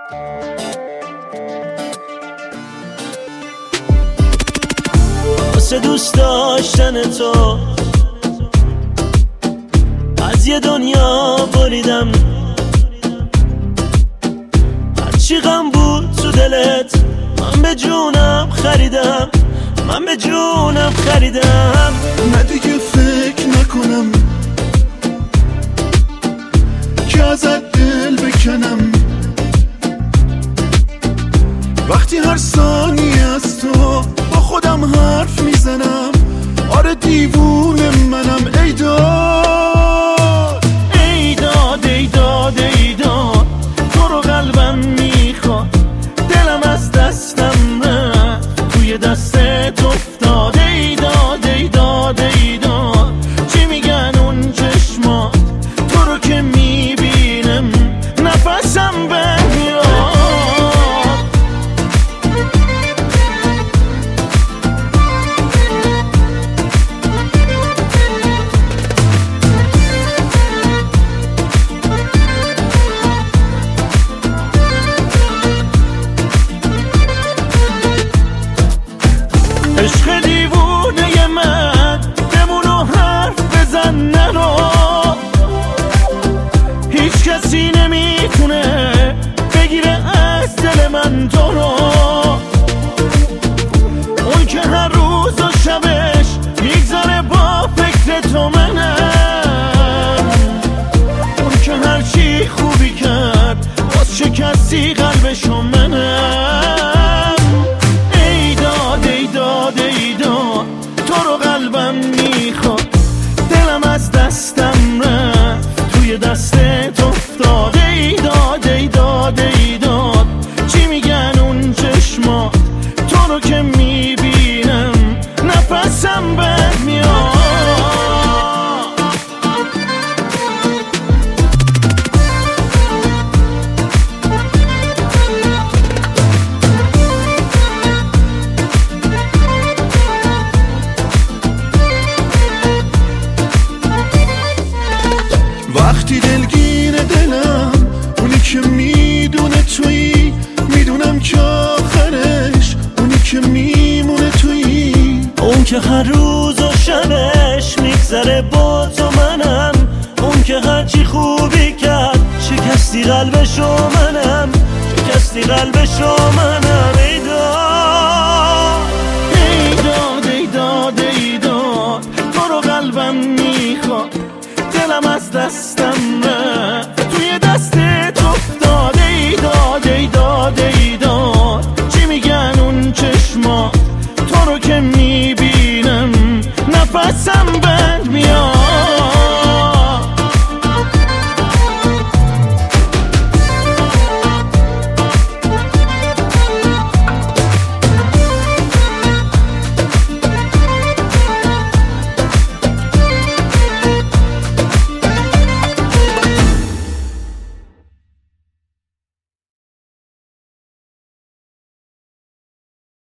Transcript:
واسه دوست داشتن تو از یه دنیا بریدم، هرچی غم بود تو دلت من به جونم خریدم، من به جونم خریدم. نه دیگه فکر نکنم که ازت دل بکنم، وقتی هر ثانیه از تو با خودم حرف میزنم. آره دیوونه منم. ای داد ای داد ای داد ای داد، تو رو قلبم میخواد، دلم از دستم رفت توی دستت افتاد. ای داد ای داد ای داد، چی میگن اون چشمات، تو رو که میبینم نفسم بمیاد. عشق دیوونه من بمونو حرف بزن نرو، هیچ کسی نمیتونه بگیره از دل من تو رو. اون که هر روز و شبش میگذره با فکر تو منم، اون که هر چی خوبی کرد باز شکستی قلبشو منم. ای داد ای داد ای داد، تو رو قلبم میخواد، دلم از دستم رفت توی دستت افتاد. ای داد ای داد ای داد، چی میگن اون چشمات، تو رو که میبینم نفسم بد میاد. وقتی دلگیر دلم اونی که میدونه تویی، میدونم که آخرش اونی که میمونه تویی. اون که هر روز و شبش میگذره با تو منم، اون که هرچی خوبی کرد شکستی قلبشو منم، شکستی قلبشو منم. ای داد ای داد ای داد ای داد، تو رو قلبم میخواد، دلم از دست